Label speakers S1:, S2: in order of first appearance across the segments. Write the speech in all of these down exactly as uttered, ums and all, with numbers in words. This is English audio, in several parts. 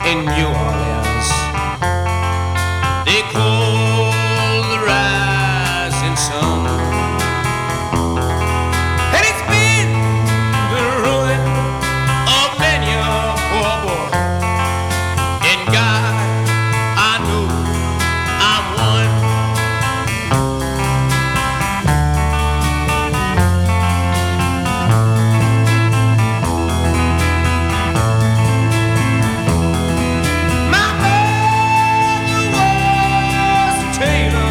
S1: in New Orleans. They call the rising sun, and it's been the ruin of many a poor boy. And God, I know I'm one. My mother was a tailor.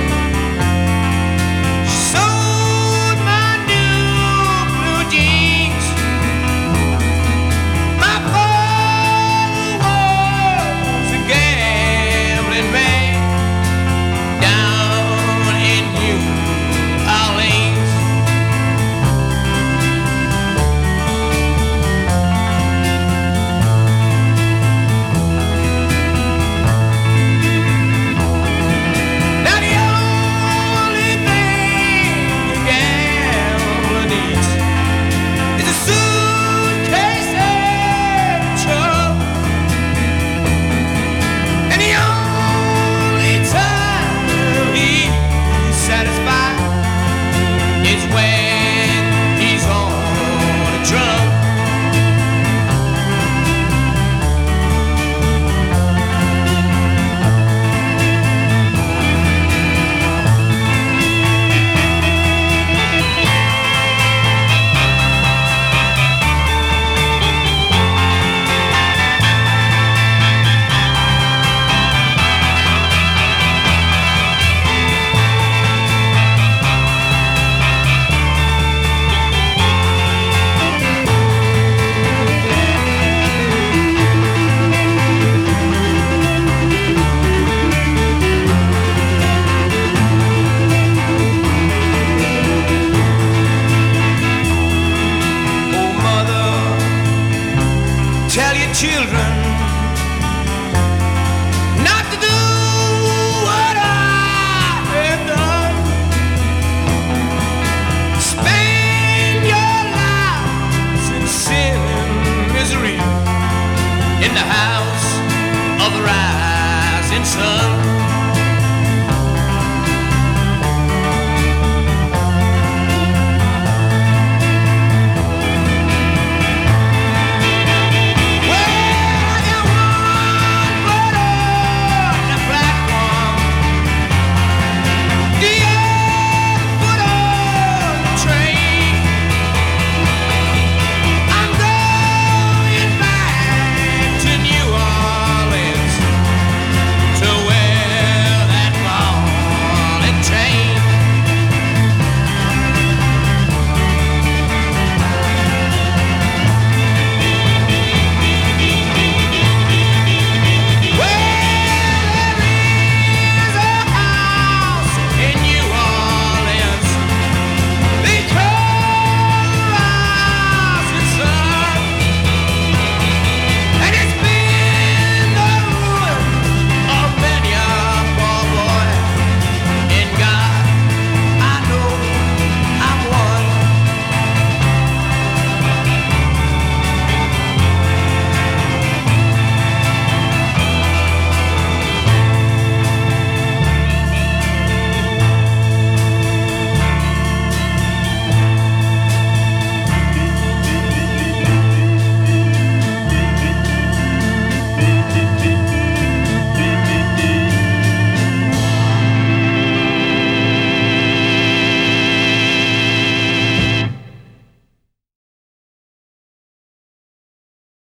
S1: She sewed my new blue jeans. My father was a gambling man down in New Orleans. Now the only thing a gambler needs is a suitcase and a truck. And the only time he's satisfied is when he's on a drum. Oh, mother, tell your children not to do what I have done. Spend your lives in sin and misery in the house of the rising sun.